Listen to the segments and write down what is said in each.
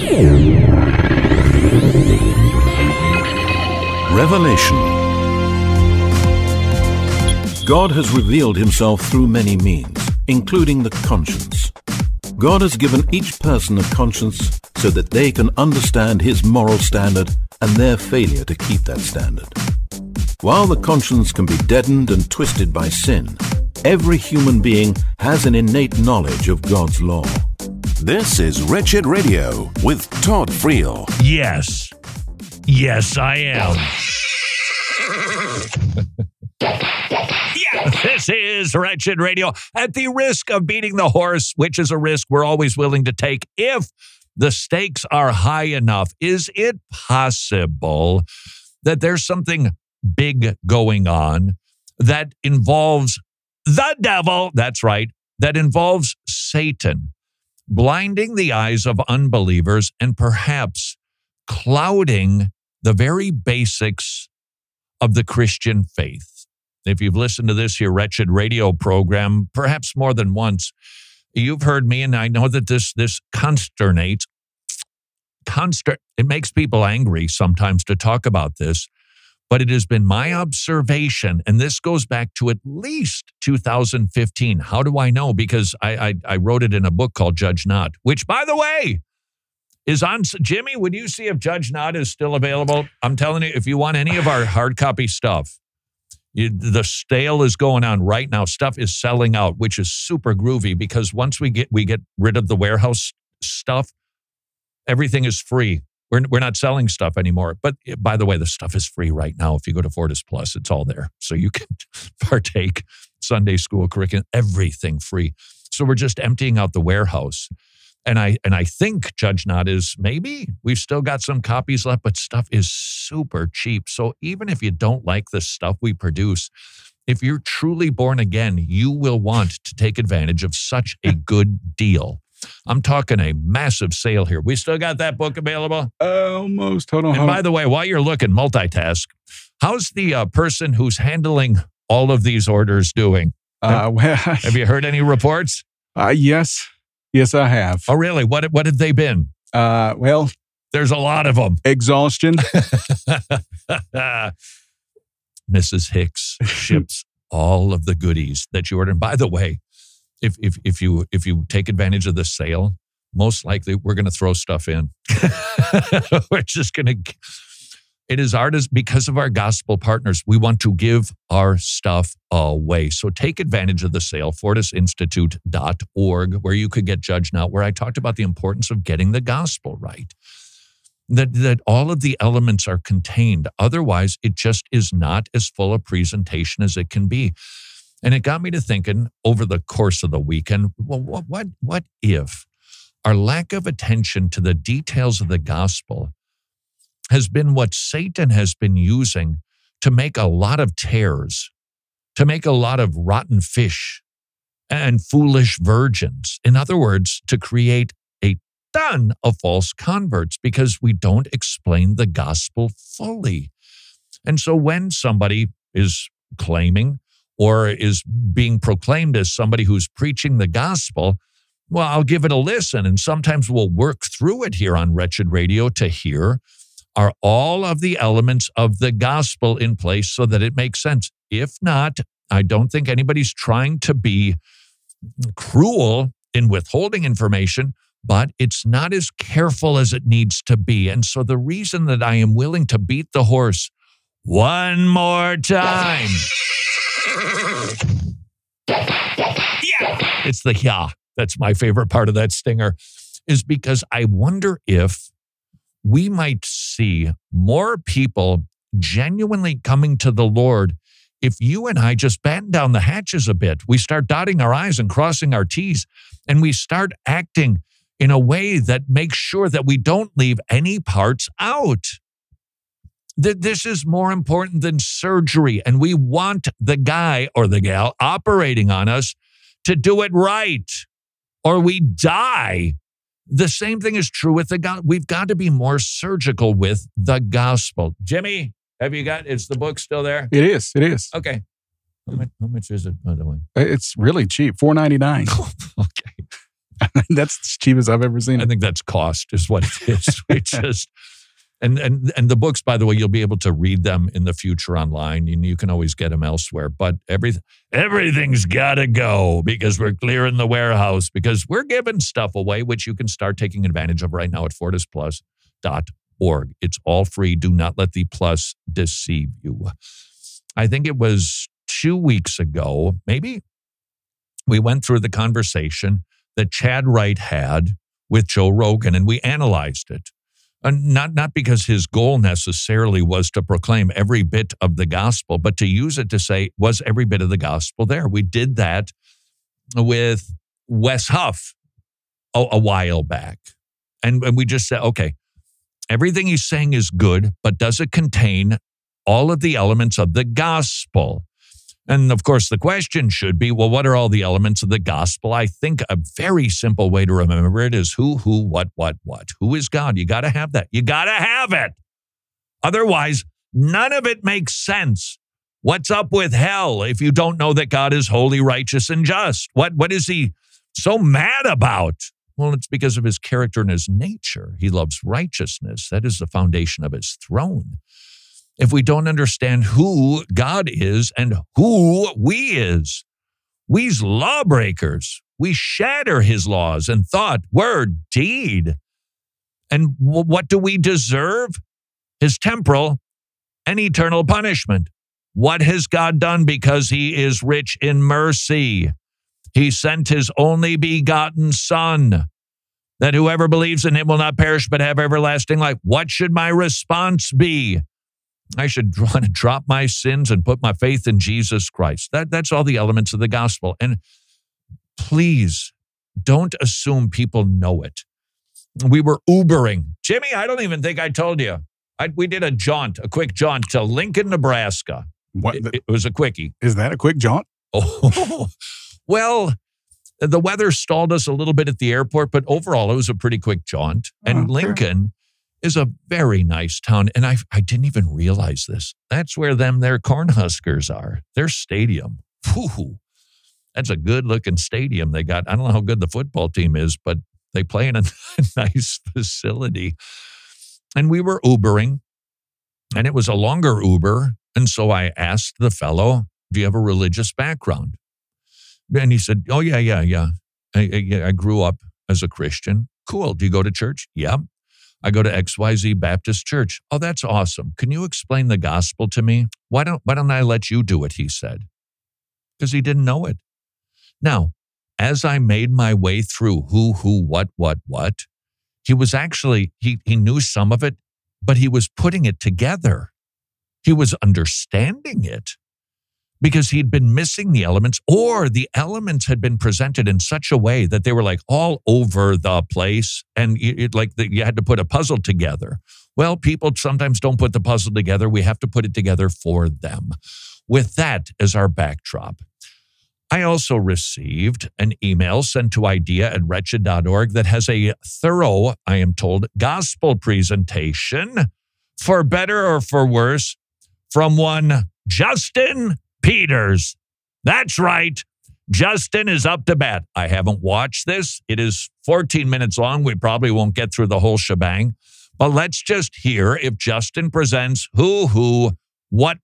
Revelation. God has revealed himself through many means, including the conscience. God has given each person a conscience so that they can understand his moral standard and their failure to keep that standard. While the conscience can be deadened and twisted by sin, every human being has an innate knowledge of God's law. This is Wretched Radio with Todd Friel. Yes. Yes, I am. Yeah, this is Wretched Radio. At the risk of beating the horse, which is a risk we're always willing to take if the stakes are high enough, is it possible that there's something big going on that involves the devil? That's right. That involves Satan blinding the eyes of unbelievers and perhaps clouding the very basics of the Christian faith. If you've listened to this here Wretched Radio program, perhaps more than once, you've heard me, and I know that this consternates. It makes people angry sometimes to talk about this, but it has been my observation, and this goes back to at least 2015. How do I know? Because I wrote it in a book called Judge Not, which, by the way, is on. Jimmy, would you see if Judge Not is still available? I'm telling you, if you want any of our hard copy stuff, the sale is going on right now. Stuff is selling out, which is super groovy because once we get rid of the warehouse stuff, everything is free. We're not selling stuff anymore. But by the way, the stuff is free right now. If you go to Fortis Plus, it's all there. So you can partake, Sunday school curriculum, everything free. So we're just emptying out the warehouse. And I think Judge Not is maybe we've still got some copies left, but stuff is super cheap. So even if you don't like the stuff we produce, if you're truly born again, you will want to take advantage of such a good deal. I'm talking a massive sale here. We still got that book available? Almost. Hold on. And by the way, while you're looking, multitask, how's the person who's handling all of these orders doing? Have you heard any reports? Yes. Yes, I have. Oh, really? What have they been? Well, there's a lot of them. Exhaustion. Mrs. Hicks ships all of the goodies that you ordered. And by the way, if you take advantage of the sale, most likely we're going to throw stuff in. We're just going to. It is artists because of our gospel partners. We want to give our stuff away. So take advantage of the sale, fortisinstitute.org, where you could get Judge Not, where I talked about the importance of getting the gospel right. That all of the elements are contained. Otherwise, it just is not as full a presentation as it can be. And it got me to thinking over the course of the weekend, well, what if our lack of attention to the details of the gospel has been what Satan has been using to make a lot of tares, to make a lot of rotten fish and foolish virgins. In other words, to create a ton of false converts because we don't explain the gospel fully. And so when somebody is claiming or is being proclaimed as somebody who's preaching the gospel, well, I'll give it a listen. And sometimes we'll work through it here on Wretched Radio to hear, are all of the elements of the gospel in place so that it makes sense? If not, I don't think anybody's trying to be cruel in withholding information, but it's not as careful as it needs to be. And so the reason that I am willing to beat the horse one more time. Yeah. It's the yeah. That's my favorite part of that stinger, is because I wonder if we might see more people genuinely coming to the Lord if you and I just batten down the hatches a bit. We start dotting our I's and crossing our T's, and we start acting in a way that makes sure that we don't leave any parts out. This is more important than surgery, and we want the guy or the gal operating on us to do it right, or we die. The same thing is true with the gospel. We've got to be more surgical with the gospel. Jimmy, is the book still there? It is. Okay. How much is it, by the way? It's really cheap, $4.99. Okay. That's as cheap as I've ever seen I it. think that's cost is what it is. We just and the books, by the way, you'll be able to read them in the future online, and you can always get them elsewhere. But everything's got to go because we're clearing the warehouse because we're giving stuff away, which you can start taking advantage of right now at FortisPlus.org. It's all free. Do not let the plus deceive you. I think it was 2 weeks ago, maybe, we went through the conversation that Chad Wright had with Joe Rogan, and we analyzed it. And not because his goal necessarily was to proclaim every bit of the gospel, but to use it to say, was every bit of the gospel there? We did that with Wes Huff a while back. And we just said, okay, everything he's saying is good, but does it contain all of the elements of the gospel? And of course, the question should be, well, what are all the elements of the gospel? I think a very simple way to remember it is who, what. Who is God? You got to have that. You got to have it. Otherwise, none of it makes sense. What's up with hell if you don't know that God is holy, righteous, and just? What is he so mad about? Well, it's because of his character and his nature. He loves righteousness. That is the foundation of his throne. If we don't understand who God is and who we is, we's lawbreakers. We shatter his laws in thought, word, deed. And what do we deserve? His temporal and eternal punishment. What has God done? Because he is rich in mercy. He sent his only begotten Son, that whoever believes in him will not perish but have everlasting life. What should my response be? I should want to drop my sins and put my faith in Jesus Christ. That's all the elements of the gospel. And please don't assume people know it. We were Ubering. Jimmy, I don't even think I told you. We did a quick jaunt to Lincoln, Nebraska. What? It was a quickie. Is that a quick jaunt? Oh, well, the weather stalled us a little bit at the airport, but overall it was a pretty quick jaunt. And Lincoln is a very nice town. And I didn't even realize this. That's where their Cornhuskers are. Their stadium. Whew, that's a good looking stadium they got. I don't know how good the football team is, but they play in a nice facility. And we were Ubering, and it was a longer Uber. And so I asked the fellow, do you have a religious background? And he said, oh, yeah. I grew up as a Christian. Cool. Do you go to church? Yeah. I go to XYZ Baptist Church. Oh, that's awesome. Can you explain the gospel to me? Why don't I let you do it, he said. Because he didn't know it. Now, as I made my way through who, what, he was actually, he knew some of it, but he was putting it together. He was understanding it because he'd been missing the elements, or the elements had been presented in such a way that they were like all over the place, and you had to put a puzzle together. Well, people sometimes don't put the puzzle together. We have to put it together for them. With that as our backdrop, I also received an email sent to idea@wretched.org that has a thorough, I am told, gospel presentation, for better or for worse, from one Justin Peters. That's right. Justin is up to bat. I haven't watched this. It is 14 minutes long. We probably won't get through the whole shebang. But let's just hear if Justin presents who, what.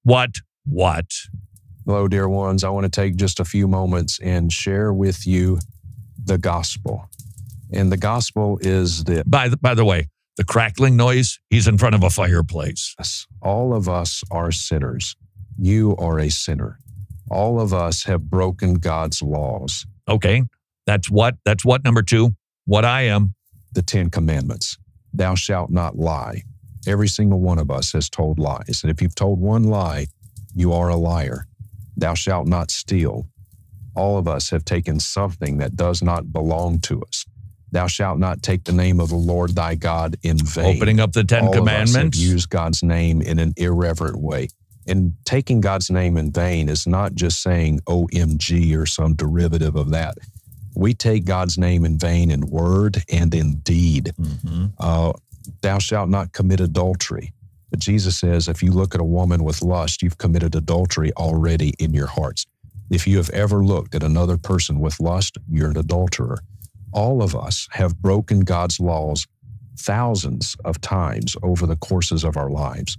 Hello, dear ones. I want to take just a few moments and share with you the gospel. And the gospel is the... By the way, the crackling noise, he's in front of a fireplace. All of us are sinners. You are a sinner. All of us have broken God's laws. Okay. That's what number 2? What I am. The 10 Commandments. Thou shalt not lie. Every single one of us has told lies. And if you've told one lie, you are a liar. Thou shalt not steal. All of us have taken something that does not belong to us. Thou shalt not take the name of the Lord thy God in vain. Opening up the 10 Commandments. All of us have used God's name in an irreverent way. And taking God's name in vain is not just saying OMG or some derivative of that. We take God's name in vain in word and in deed. Mm-hmm. Thou shalt not commit adultery. But Jesus says, if you look at a woman with lust, you've committed adultery already in your hearts. If you have ever looked at another person with lust, you're an adulterer. All of us have broken God's laws thousands of times over the courses of our lives.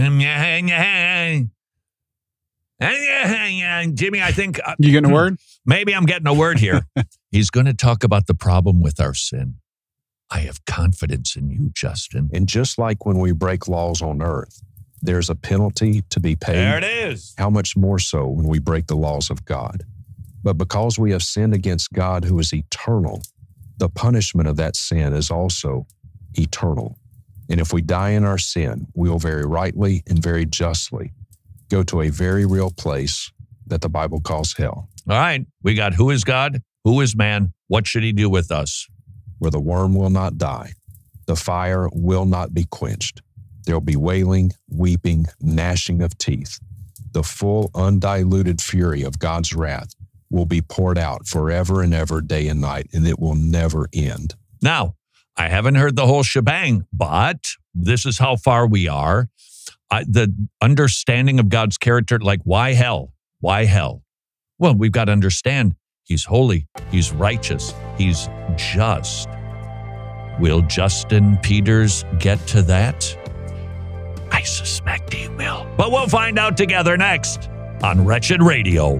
Jimmy, I think... You getting a word? Maybe I'm getting a word here. He's going to talk about the problem with our sin. I have confidence in you, Justin. And just like when we break laws on earth, there's a penalty to be paid. There it is. How much more so when we break the laws of God? But because we have sinned against God who is eternal, the punishment of that sin is also eternal. And if we die in our sin, we will very rightly and very justly go to a very real place that the Bible calls hell. All right. We got who is God? Who is man? What should he do with us? Where the worm will not die, the fire will not be quenched. There will be wailing, weeping, gnashing of teeth. The full, undiluted fury of God's wrath will be poured out forever and ever, day and night, and it will never end. Now, I haven't heard the whole shebang, but this is how far we are. The understanding of God's character, like why hell? Why hell? Well, we've got to understand he's holy, he's righteous, he's just. Will Justin Peters get to that? I suspect he will. But we'll find out together next on Wretched Radio.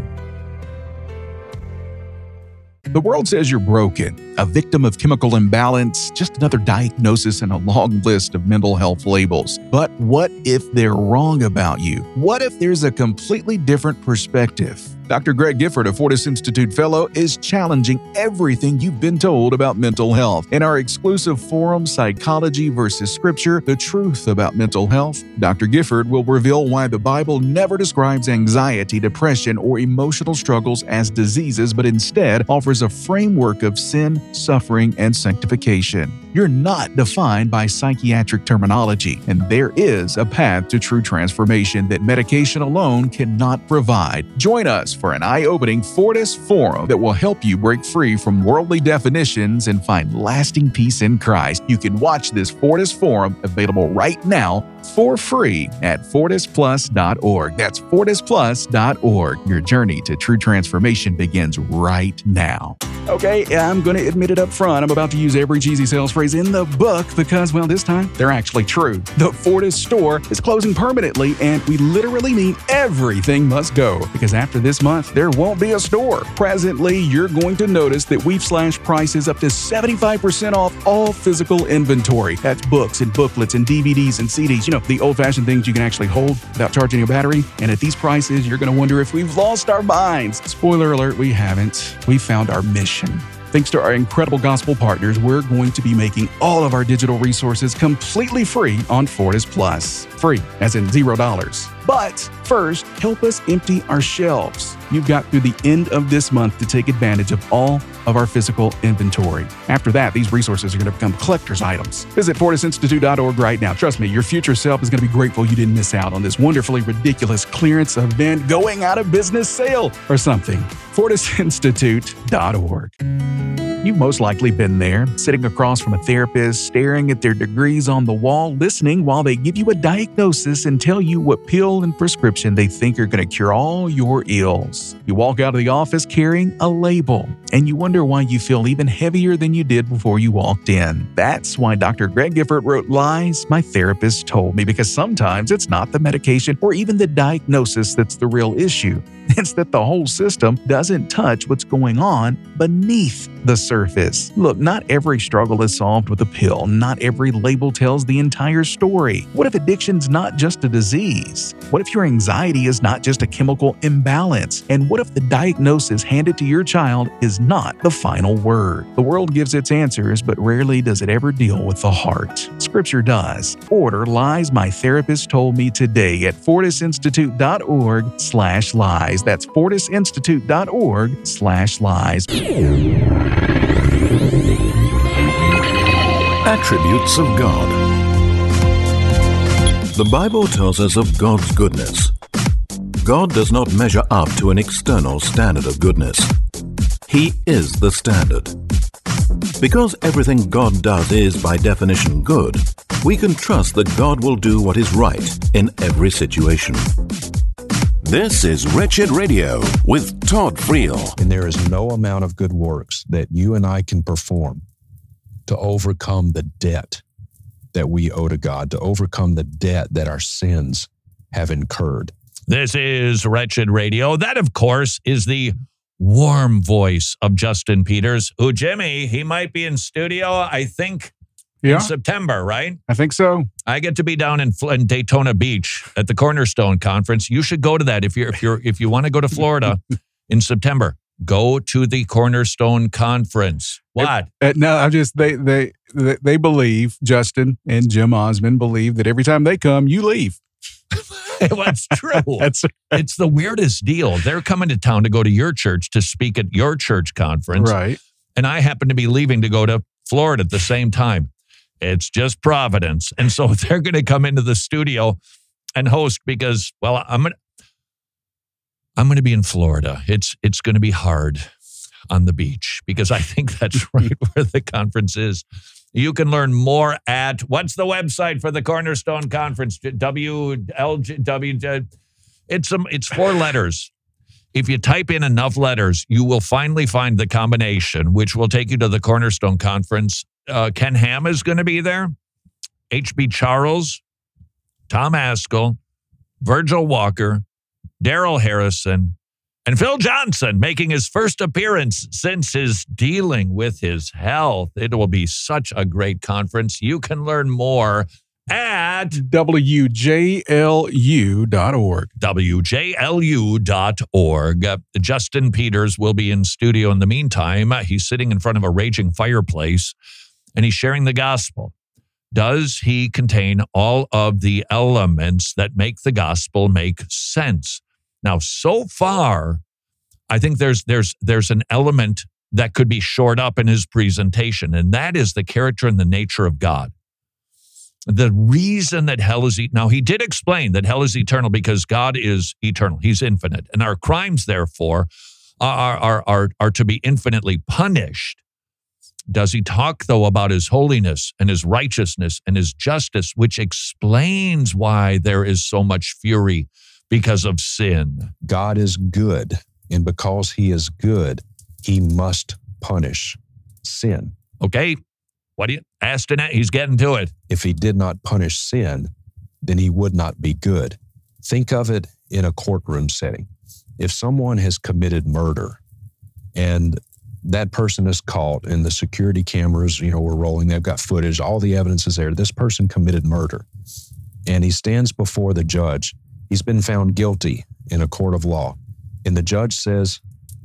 The world says you're broken, a victim of chemical imbalance, just another diagnosis in a long list of mental health labels. But what if they're wrong about you? What if there's a completely different perspective? Dr. Greg Gifford, a Fortis Institute Fellow, is challenging everything you've been told about mental health. In our exclusive forum, Psychology versus Scripture, The Truth About Mental Health, Dr. Gifford will reveal why the Bible never describes anxiety, depression, or emotional struggles as diseases, but instead offers a framework of sin, suffering, and sanctification. You're not defined by psychiatric terminology, and there is a path to true transformation that medication alone cannot provide. Join us for an eye-opening Fortis Forum that will help you break free from worldly definitions and find lasting peace in Christ. You can watch this Fortis Forum available right now for free at FortisPlus.org. That's FortisPlus.org. Your journey to true transformation begins right now. Okay, I'm going to admit it up front. I'm about to use every cheesy sales phrase in the book because, well, this time they're actually true. The Fortis store is closing permanently, and we literally mean everything must go because after this month, there won't be a store. Presently, you're going to notice that we've slashed prices up to 75% off all physical inventory. That's books and booklets and DVDs and CDs. You know, the old-fashioned things you can actually hold without charging a battery. And at these prices, you're going to wonder if we've lost our minds. Spoiler alert, we haven't. We found our mission. Thanks to our incredible gospel partners, we're going to be making all of our digital resources completely free on Fortis Plus. Free, as in $0. But first, help us empty our shelves. You've got through the end of this month to take advantage of all of our physical inventory. After that, these resources are going to become collector's items. Visit FortisInstitute.org right now. Trust me, your future self is going to be grateful you didn't miss out on this wonderfully ridiculous clearance event, going out of business sale, or something. FortisInstitute.org. You've most likely been there, sitting across from a therapist, staring at their degrees on the wall, listening while they give you a diagnosis and tell you what pill and prescription they think are going to cure all your ills. You walk out of the office carrying a label, and you wonder why you feel even heavier than you did before you walked in. That's why Dr. Greg Gifford wrote Lies My Therapist Told Me, because sometimes it's not the medication or even the diagnosis that's the real issue. It's that the whole system doesn't touch what's going on beneath the surface. Look, not every struggle is solved with a pill. Not every label tells the entire story. What if addiction's not just a disease? What if your anxiety is not just a chemical imbalance? And what if the diagnosis handed to your child is not the final word? The world gives its answers, but rarely does it ever deal with the heart. Scripture does. Order Lies My Therapist Told Me today at FortisInstitute.org/lies. That's FortisInstitute.org/lies. Attributes of God. The Bible tells us of God's goodness. God does not measure up to an external standard of goodness. He is the standard. Because everything God does is, by definition, good, we can trust that God will do what is right in every situation. This is Wretched Radio with Todd Friel. And there is no amount of good works that you and I can perform to overcome the debt that we owe to God, to overcome the debt that our sins have incurred. This is Wretched Radio. That, of course, is the warm voice of Justin Peters, who, Jimmy, he might be in studio, I think, in September, right? I think so. I get to be down in Daytona Beach at the Cornerstone Conference. You should go to that if you want to go to Florida in September. Go to the Cornerstone Conference. What? No, I'm just they believe, Justin and Jim Osmond believe that every time they come, you leave. What's true? It's the weirdest deal. They're coming to town to go to your church to speak at your church conference. Right. And I happen to be leaving to go to Florida at the same time. It's just Providence. And so they're going to come into the studio and host because, well, I'm going to be in Florida. It's going to be hard on the beach because I think that's right where the conference is. You can learn more at, what's the website for the Cornerstone Conference? WLGW. It's 4 letters. If you type in enough letters, you will finally find the combination, which will take you to the Cornerstone Conference. Ken Ham is going to be there. H.B. Charles, Tom Askell, Virgil Walker, Daryl Harrison, and Phil Johnson making his first appearance since his dealing with his health. It will be such a great conference. You can learn more at WJLU.org. WJLU.org. Justin Peters will be in studio in the meantime. He's sitting in front of a raging fireplace and he's sharing the gospel. Does he contain all of the elements that make the gospel make sense? Now, so far, I think there's an element that could be shored up in his presentation, and that is the character and the nature of God. The reason that hell is now he did explain that hell is eternal because God is eternal. He's infinite, and our crimes, therefore, are to be infinitely punished. Does he talk, though, about his holiness and his righteousness and his justice, which explains why there is so much fury because of sin? God is good, and because he is good, he must punish sin. Okay, what do you asked? He's getting to it. If he did not punish sin, then he would not be good. Think of it in a courtroom setting. If someone has committed murder and that person is caught and the security cameras, were rolling, they've got footage, all the evidence is there. This person committed murder and he stands before the judge. He's been found guilty in a court of law. And the judge says,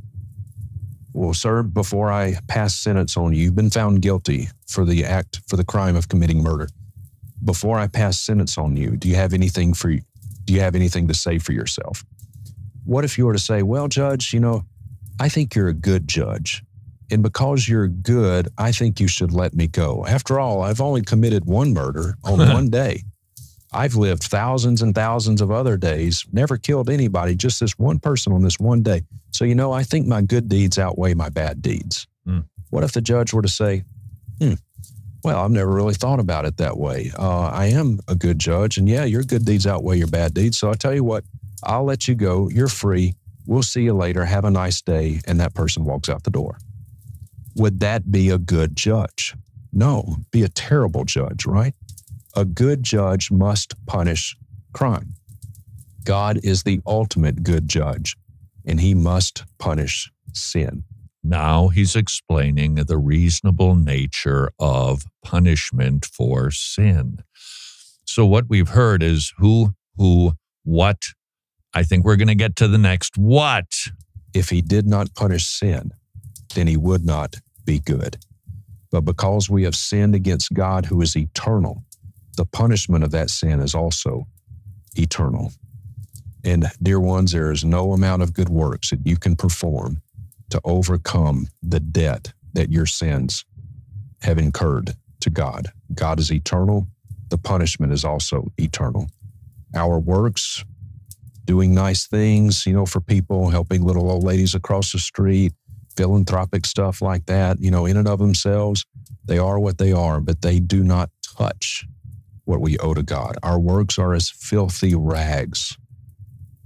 well, sir, before I pass sentence on you, you've been found guilty for the crime of committing murder. Before I pass sentence on you, do you have anything to say for yourself? What if you were to say, well, judge, I think you're a good judge. And because you're good, I think you should let me go. After all, I've only committed one murder on one day. I've lived thousands and thousands of other days, never killed anybody, just this one person on this one day. So, I think my good deeds outweigh my bad deeds. What if the judge were to say, well, I've never really thought about it that way. I am a good judge, and yeah, your good deeds outweigh your bad deeds. So I'll tell you what, I'll let you go. You're free. We'll see you later. Have a nice day. And that person walks out the door. Would that be a good judge? No, be a terrible judge, right? A good judge must punish crime. God is the ultimate good judge, and he must punish sin. Now he's explaining the reasonable nature of punishment for sin. So what we've heard is who, what. I think we're going to get to the next what. If he did not punish sin, then he would not be good. But because we have sinned against God who is eternal, the punishment of that sin is also eternal. And dear ones, there is no amount of good works that you can perform to overcome the debt that your sins have incurred to God. God is eternal. The punishment is also eternal. Our works, doing nice things, for people, helping little old ladies across the street, philanthropic stuff like that, in and of themselves, they are what they are, but they do not touch what we owe to God. Our works are as filthy rags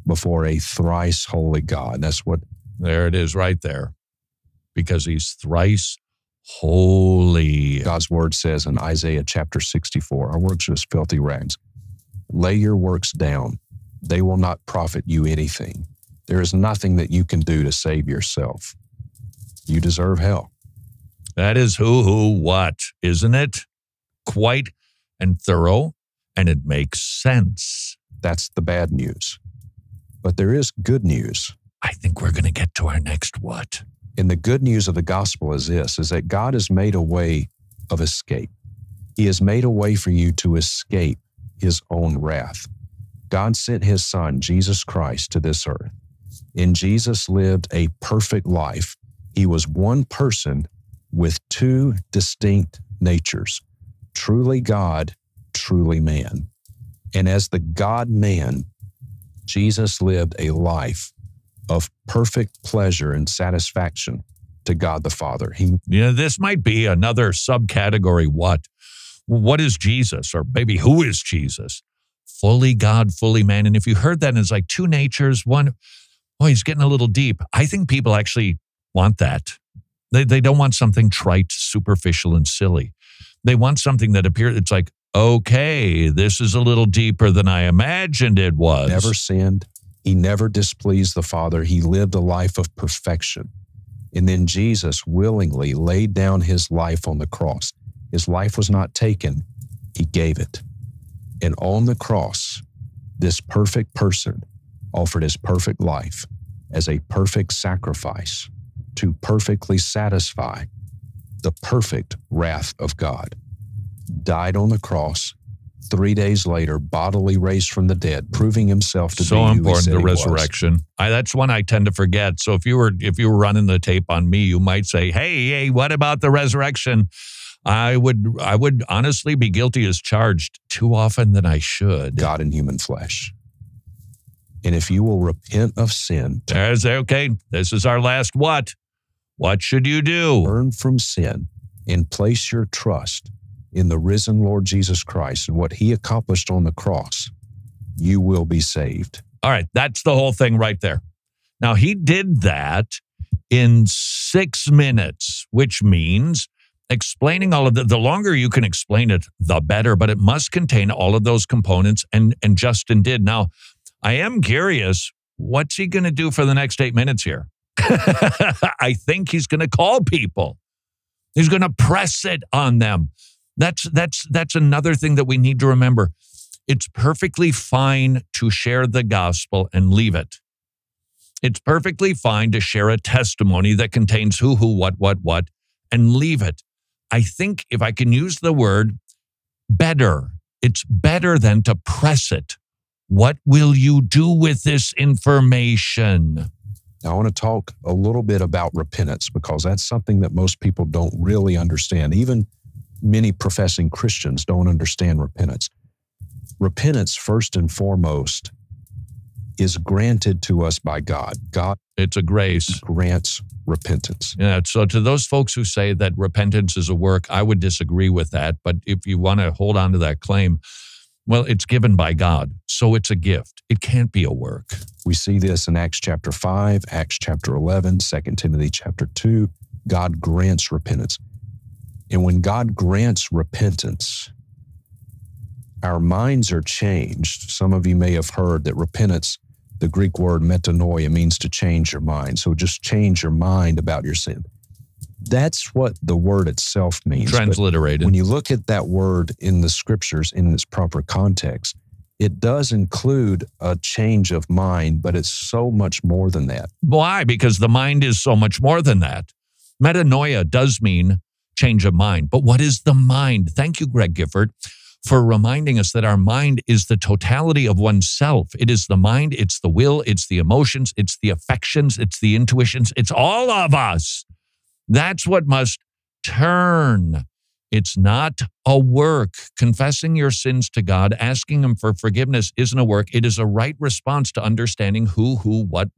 before a thrice holy God. That's what There it is right there. Because he's thrice holy. God's word says in Isaiah chapter 64. Our works are as filthy rags. Lay your works down. They will not profit you anything. There is nothing that you can do to save yourself. You deserve hell. That is who, what, isn't it? Quite and thorough, and it makes sense. That's the bad news. But there is good news. I think we're going to get to our next what. And the good news of the gospel is this, is that God has made a way of escape. He has made a way for you to escape his own wrath. God sent his son, Jesus Christ, to this earth. And Jesus lived a perfect life. He was one person with two distinct natures, truly God, truly man. And as the God-man, Jesus lived a life of perfect pleasure and satisfaction to God the Father. This might be another subcategory. What is Jesus? Or maybe who is Jesus? Fully God, fully man. And if you heard that, it's like two natures. One, he's getting a little deep. I think people actually want that. They don't want something trite, superficial, and silly. They want something that appears, it's like, okay, this is a little deeper than I imagined it was. Never sinned. He never displeased the Father. He lived a life of perfection. And then Jesus willingly laid down his life on the cross. His life was not taken. He gave it. And on the cross, this perfect person offered his perfect life as a perfect sacrifice to perfectly satisfy the perfect wrath of God. Died on the cross, 3 days later, bodily raised from the dead, proving himself to be so who he important. said The he was. resurrection. That's one I tend to forget. So if you were running the tape on me, you might say, "Hey, what about the resurrection?" I would honestly be guilty as charged too often than I should. God in human flesh. And if you will repent of sin, Okay, this is our last what. What should you do? turn from sin, and place your trust in the risen Lord Jesus Christ and what he accomplished on the cross, you will be saved. All right, that's the whole thing right there. Now, he did that in 6 minutes, which means explaining all of the longer you can explain it, the better, but it must contain all of those components, and Justin did. Now, I am curious, what's he going to do for the next 8 minutes here? I think he's going to call people. He's going to press it on them. That's another thing that we need to remember. It's perfectly fine to share the gospel and leave it. It's perfectly fine to share a testimony that contains who, what, and leave it. I think if I can use the word better, it's better than to press it. What will you do with this information? Now, I want to talk a little bit about repentance because that's something that most people don't really understand. Even many professing Christians don't understand repentance. Repentance, first and foremost, is granted to us by God. God It's a grace. grants repentance. Yeah. So to those folks who say that repentance is a work, I would disagree with that. But if you want to hold on to that claim, well, it's given by God. So it's a gift. It can't be a work. We see this in Acts chapter 5, Acts chapter 11, 2 Timothy chapter 2. God grants repentance. And when God grants repentance, our minds are changed. Some of you may have heard that repentance, the Greek word metanoia, means to change your mind. So just change your mind about your sin. That's what the word itself means. But Transliterated. when you look at that word in the scriptures in its proper context, it does include a change of mind, but it's so much more than that. Why? Because the mind is so much more than that. Metanoia does mean change of mind. But what is the mind? Thank you, Greg Gifford, for reminding us that our mind is the totality of oneself. It is the mind, it's the will, it's the emotions, it's the affections, it's the intuitions, it's all of us. That's what must turn. It's not a work. Confessing your sins to God, asking him for forgiveness isn't a work. It is a right response to understanding who, what.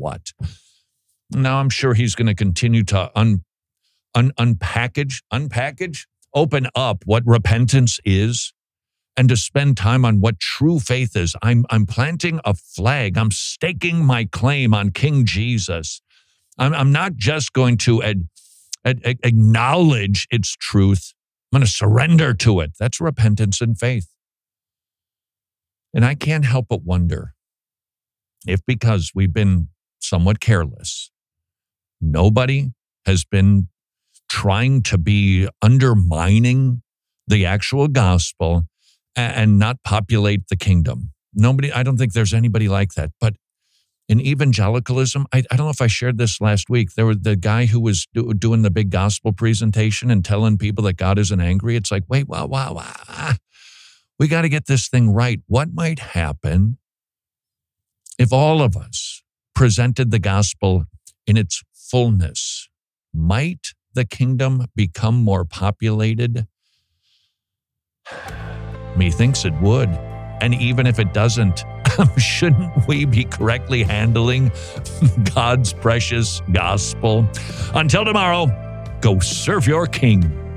Now, I'm sure he's going to continue to unpackage, open up what repentance is and to spend time on what true faith is. I'm planting a flag. I'm staking my claim on King Jesus. I'm not just going to acknowledge its truth. I'm going to surrender to it. That's repentance and faith. And I can't help but wonder if, because we've been somewhat careless, nobody has been trying to be undermining the actual gospel and not populate the kingdom. Nobody, I don't think there's anybody like that. But in evangelicalism, I don't know if I shared this last week. There was the guy who was doing the big gospel presentation and telling people that God isn't angry. It's like, wait, wow. We got to get this thing right. What might happen if all of us presented the gospel in its fullness? Might the kingdom become more populated? Methinks it would. And even if it doesn't, shouldn't we be correctly handling God's precious gospel? Until tomorrow, go serve your King.